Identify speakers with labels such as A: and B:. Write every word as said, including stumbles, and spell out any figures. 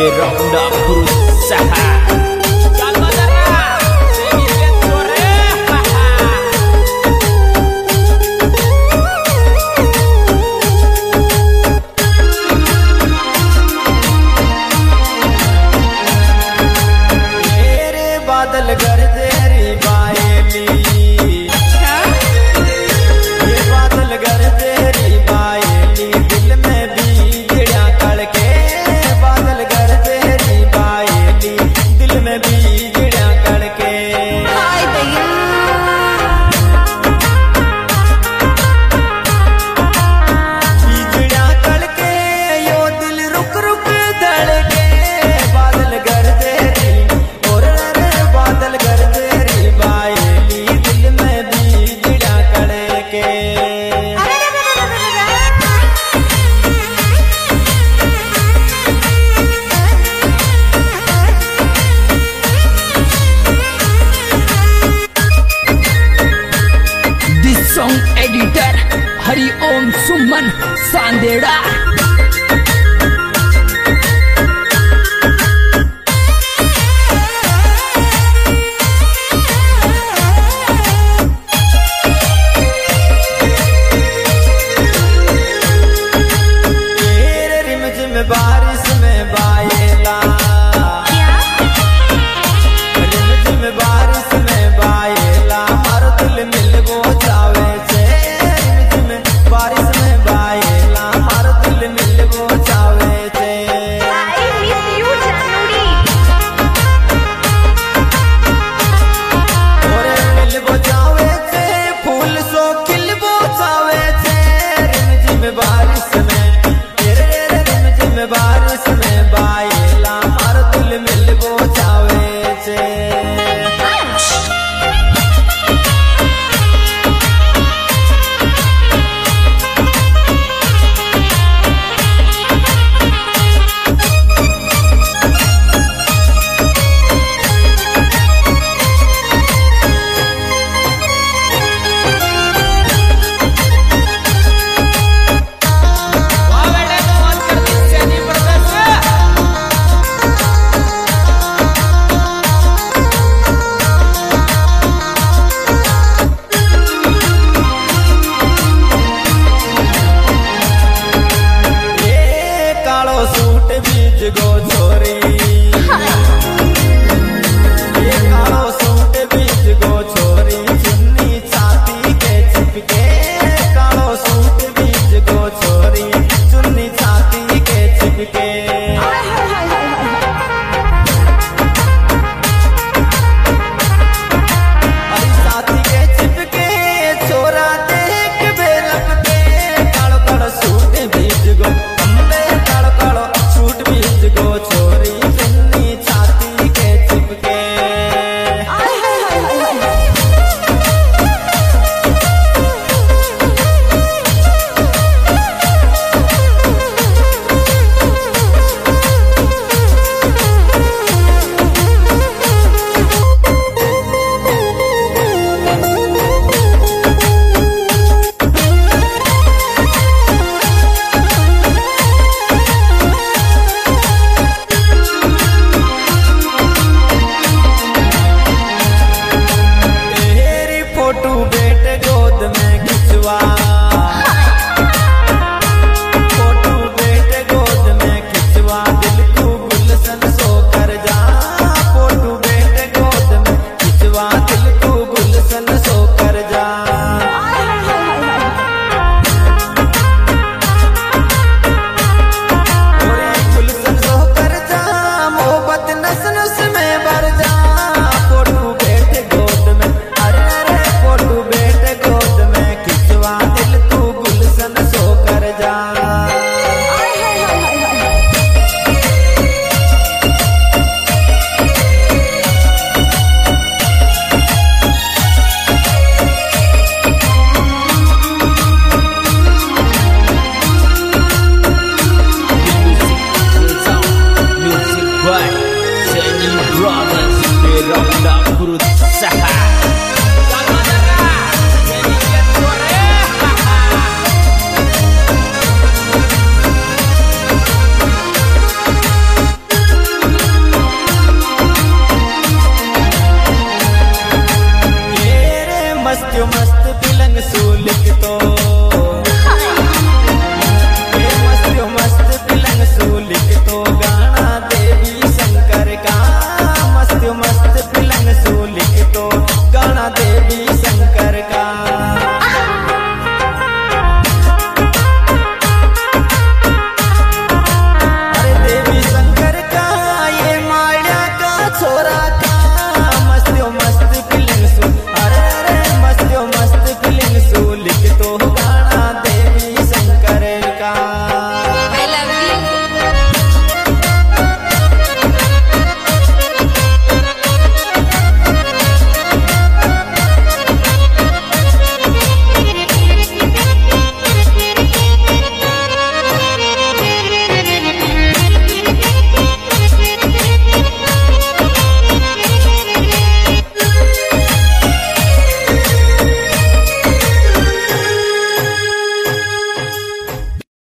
A: Ronda berusaha.
B: बादल गरजे रे बायली, ये बादल गरजे रे बायली, दिल में बीजड़ा कड़के। बादल गरजे रे बायली, दिल में बीजड़ा कड़के। बीजड़ा कड़के यो दिल रुक रुक धड़के। बादल गरजे रे बादल गरजे रे बायली, दिल में बीजड़ा कड़के।
A: This song editor Hari Om Suman Sandera.
B: बारिश में बायला, रिमझिम बारिश में बायला, हर दिल मिलबो जावे छे। रिमझिम बारिश में बायला, हर दिल मिलबो जावे छे। ओरे मिलबो जावे छे, फूल सो खिलबो जावे छे। रिमझिम बारिश में बारिश में बायला, हर दिल मिलबो जावे छे। सूट बीज गो छोरी, ये कालो सूट बीज गो छोरी, चुन्नी छाती के चिपके। कालो सूट बीज गो छोरी, चुन्नी छाती के चिपके।